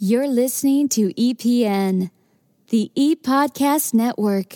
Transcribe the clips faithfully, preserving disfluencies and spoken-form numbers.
You're listening to E P N, the ePodcast Network.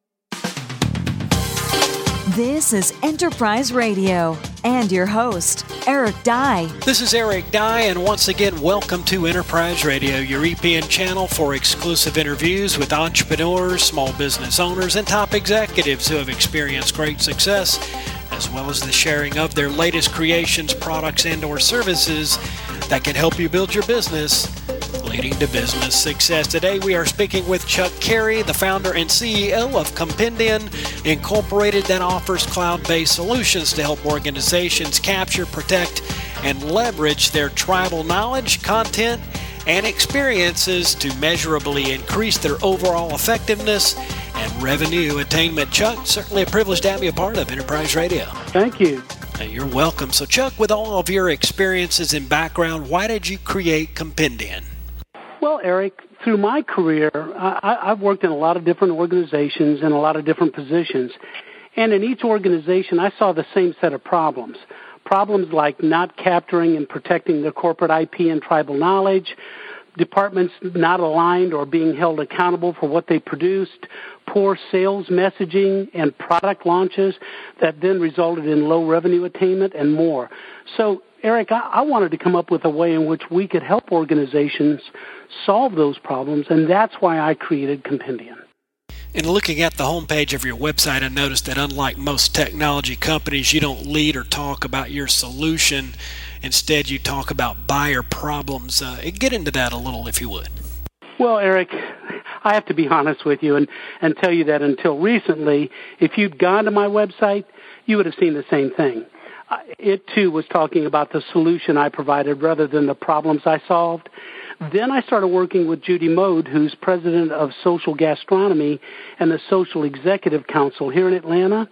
This is Enterprise Radio and your host, Eric Dye. This is Eric Dye, and once again, welcome to Enterprise Radio, your E P N channel for exclusive interviews with entrepreneurs, small business owners, and top executives who have experienced great success, as well as the sharing of their latest creations, products, and or services that can help you build your business, leading to business success. Today we are speaking with Chuck Carey, the founder and C E O of Compendian Incorporated, that offers cloud-based solutions to help organizations capture, protect, and leverage their tribal knowledge, content, and experiences to measurably increase their overall effectiveness and revenue attainment. Chuck, certainly a privilege to have you a part of Enterprise Radio. Thank you. You're welcome. So Chuck, with all of your experiences and background, why did you create Compendian? Well, Eric, through my career, I, I've worked in a lot of different organizations in a lot of different positions. And in each organization, I saw the same set of problems. Problems like not capturing and protecting their corporate I P and tribal knowledge, departments not aligned or being held accountable for what they produced, poor sales messaging and product launches that then resulted in low revenue attainment, and more. So, Eric, I, I wanted to come up with a way in which we could help organizations solve those problems, and that's why I created Compendian. In looking at the homepage of your website, I noticed that unlike most technology companies, you don't lead or talk about your solution. Instead, you talk about buyer problems. Uh, get into that a little, if you would. Well, Eric, I have to be honest with you and, and tell you that until recently, if you'd gone to my website, you would have seen the same thing. It, too, was talking about the solution I provided rather than the problems I solved. Then I started working with Judy Mode, who's president of Social Gastronomy and the Social Executive Council here in Atlanta.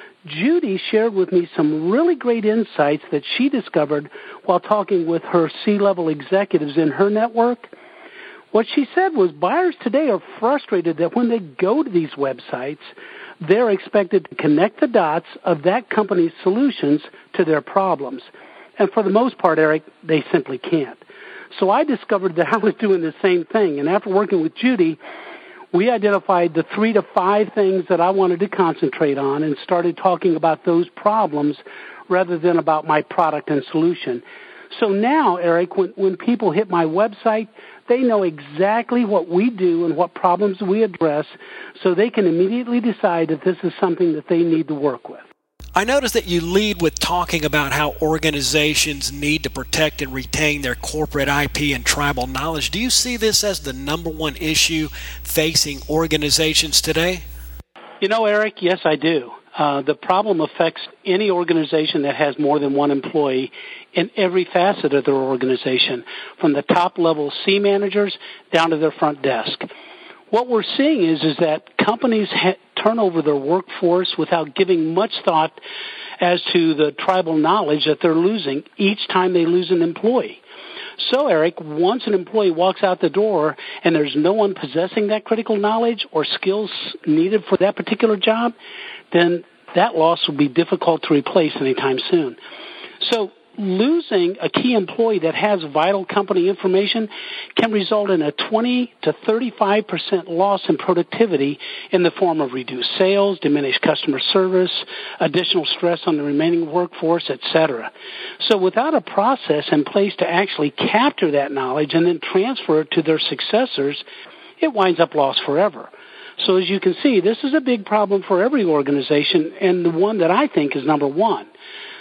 Judy shared with me some really great insights that she discovered while talking with her C-level executives in her network. What she said was buyers today are frustrated that when they go to these websites, they're expected to connect the dots of that company's solutions to their problems. And for the most part, Eric, they simply can't. So I discovered that I was doing the same thing. And after working with Judy, we identified the three to five things that I wanted to concentrate on and started talking about those problems rather than about my product and solution. So now, Eric, when, when people hit my website, they know exactly what we do and what problems we address, so they can immediately decide if this is something that they need to work with. I noticed that you lead with talking about how organizations need to protect and retain their corporate I P and tribal knowledge. Do you see this as the number one issue facing organizations today? You know, Eric, yes, I do. Uh, the problem affects any organization that has more than one employee in every facet of their organization, from the top-level C managers down to their front desk. What we're seeing is, is that companies ha- turn over their workforce without giving much thought as to the tribal knowledge that they're losing each time they lose an employee. So, Eric, once an employee walks out the door and there's no one possessing that critical knowledge or skills needed for that particular job, then that loss will be difficult to replace anytime soon. So losing a key employee that has vital company information can result in a twenty to thirty-five percent loss in productivity in the form of reduced sales, diminished customer service, additional stress on the remaining workforce, et cetera. So without a process in place to actually capture that knowledge and then transfer it to their successors, it winds up lost forever. So as you can see, this is a big problem for every organization, and the one that I think is number one.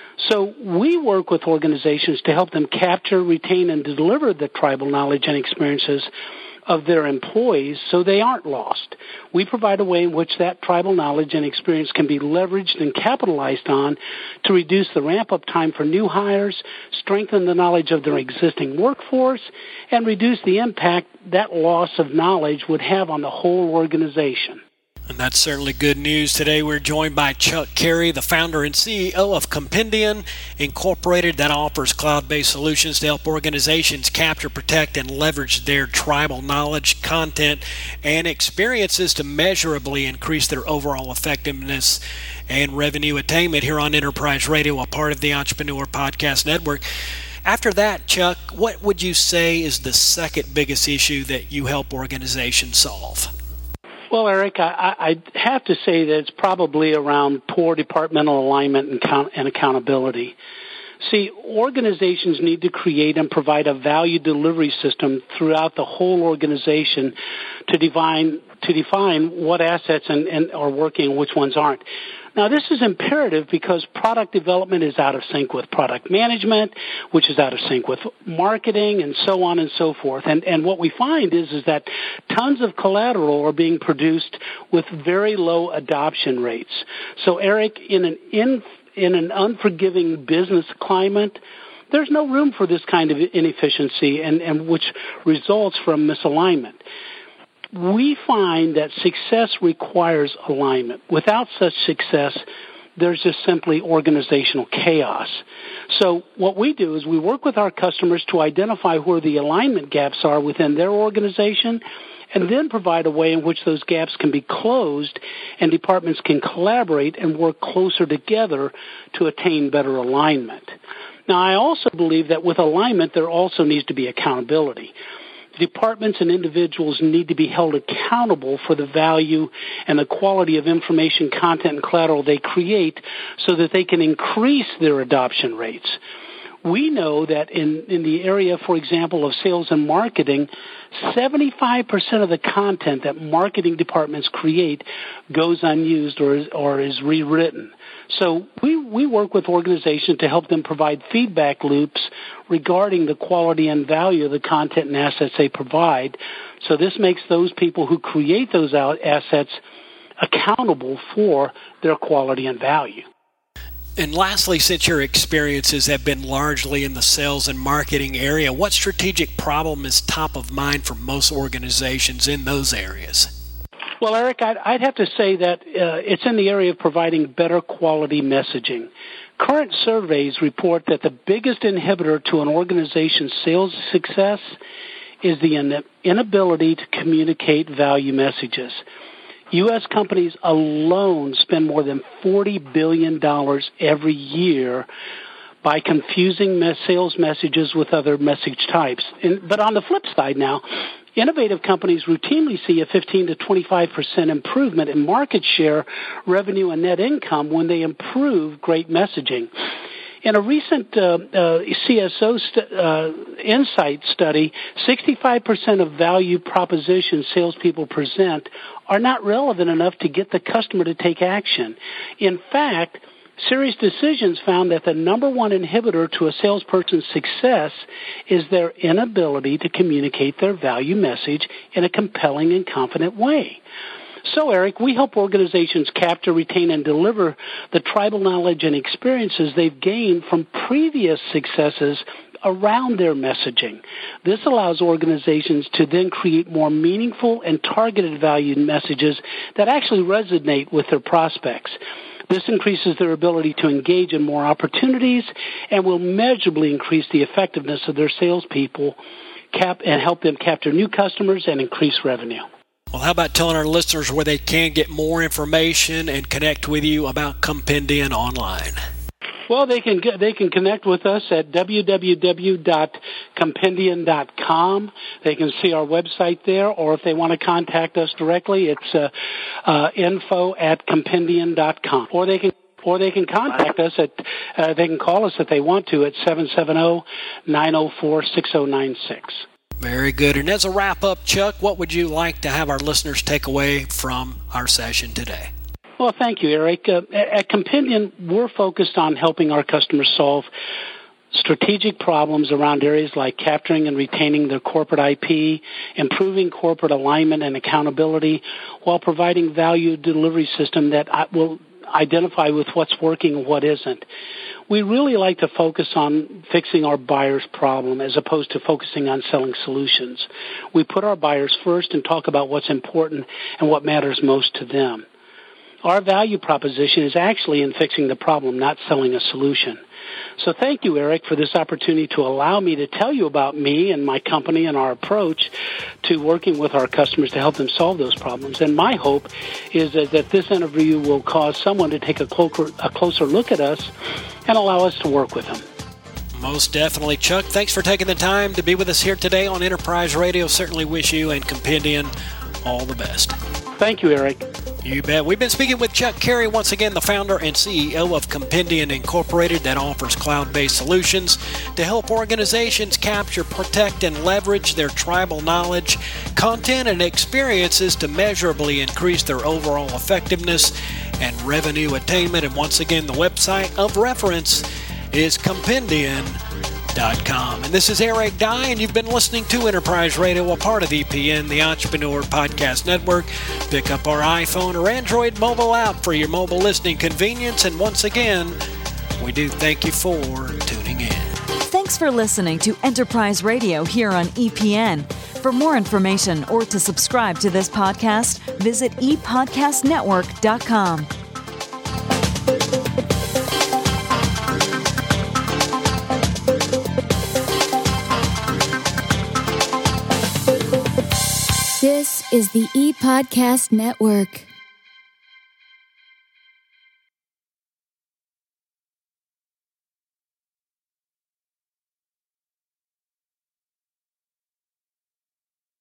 So we work with organizations to help them capture, retain, and deliver the tribal knowledge and experiences of their employees so they aren't lost. We provide a way in which that tribal knowledge and experience can be leveraged and capitalized on to reduce the ramp-up time for new hires, strengthen the knowledge of their existing workforce, and reduce the impact that loss of knowledge would have on the whole organization. And that's certainly good news. Today we're joined by Chuck Carey, the founder and C E O of Compendian Incorporated, that offers cloud-based solutions to help organizations capture, protect, and leverage their tribal knowledge, content, and experiences to measurably increase their overall effectiveness and revenue attainment here on Enterprise Radio, a part of the Entrepreneur Podcast Network. After that, Chuck, what would you say is the second biggest issue that you help organizations solve? Well, Eric, I, I have to say that it's probably around poor departmental alignment and, count, and accountability. See, organizations need to create and provide a value delivery system throughout the whole organization to define to define what assets and, and are working and which ones aren't. Now, this is imperative because product development is out of sync with product management, which is out of sync with marketing, and so on and so forth. And, and what we find is, is that tons of collateral are being produced with very low adoption rates. So, Eric, in an in, in an unforgiving business climate, there's no room for this kind of inefficiency, and, and which results from misalignment. We find that success requires alignment. Without such success, there's just simply organizational chaos. So what we do is we work with our customers to identify where the alignment gaps are within their organization, and then provide a way in which those gaps can be closed and departments can collaborate and work closer together to attain better alignment. Now, I also believe that with alignment, there also needs to be accountability. Departments and individuals need to be held accountable for the value and the quality of information, content, and collateral they create so that they can increase their adoption rates. We know that in, in the area, for example, of sales and marketing, seventy-five percent of the content that marketing departments create goes unused or is, or is rewritten. So we, we work with organizations to help them provide feedback loops regarding the quality and value of the content and assets they provide. So this makes those people who create those assets accountable for their quality and value. And lastly, since your experiences have been largely in the sales and marketing area, what strategic problem is top of mind for most organizations in those areas? Well, Eric, I'd, I'd have to say that uh, it's in the area of providing better quality messaging. Current surveys report that the biggest inhibitor to an organization's sales success is the in- inability to communicate value messages. U S companies alone spend more than forty billion dollars every year by confusing mes- sales messages with other message types. And, but on the flip side now, innovative companies routinely see a fifteen to twenty-five percent improvement in market share, revenue, and net income when they improve great messaging. In a recent uh, uh, C S O st- uh, Insight study, sixty-five percent of value propositions salespeople present are not relevant enough to get the customer to take action. In fact, Serious Decisions found that the number one inhibitor to a salesperson's success is their inability to communicate their value message in a compelling and confident way. So, Eric, we help organizations capture, retain, and deliver the tribal knowledge and experiences they've gained from previous successes around their messaging. This allows organizations to then create more meaningful and targeted value messages that actually resonate with their prospects. This increases their ability to engage in more opportunities and will measurably increase the effectiveness of their salespeople cap- and help them capture new customers and increase revenue. Well, how about telling our listeners where they can get more information and connect with you about Compendian online? Well, they can get, they can connect with us at w w w dot compendian dot com. They can see our website there, or if they want to contact us directly, it's uh, uh, info at compendian dot com. Or they can or they can contact us at uh, they can call us if they want to at seven seven zero, nine zero four, six zero nine six. Very good. And as a wrap-up, Chuck, what would you like to have our listeners take away from our session today? Well, thank you, Eric. Uh, at Compendian, we're focused on helping our customers solve strategic problems around areas like capturing and retaining their corporate I P, improving corporate alignment and accountability, while providing value delivery system that will identify with what's working and what isn't. We really like to focus on fixing our buyers' problem as opposed to focusing on selling solutions. We put our buyers first and talk about what's important and what matters most to them. Our value proposition is actually in fixing the problem, not selling a solution. So thank you, Eric, for this opportunity to allow me to tell you about me and my company and our approach to working with our customers to help them solve those problems. And my hope is that, that this interview will cause someone to take a closer, a closer look at us and allow us to work with them. Most definitely. Chuck, thanks for taking the time to be with us here today on Enterprise Radio. Certainly wish you and Compendian all the best. Thank you, Eric. You bet. We've been speaking with Chuck Carey, once again, the founder and C E O of Compendian Incorporated, that offers cloud-based solutions to help organizations capture, protect, and leverage their tribal knowledge, content, and experiences to measurably increase their overall effectiveness and revenue attainment. And once again, the website of reference is compendian dot com. And this is Eric Dye, and you've been listening to Enterprise Radio, a part of E P N, the Entrepreneur Podcast Network. Pick up our iPhone or Android mobile app for your mobile listening convenience. And once again, we do thank you for tuning in. Thanks for listening to Enterprise Radio here on E P N. For more information or to subscribe to this podcast, visit e podcast network dot com. This is the E-Podcast Network.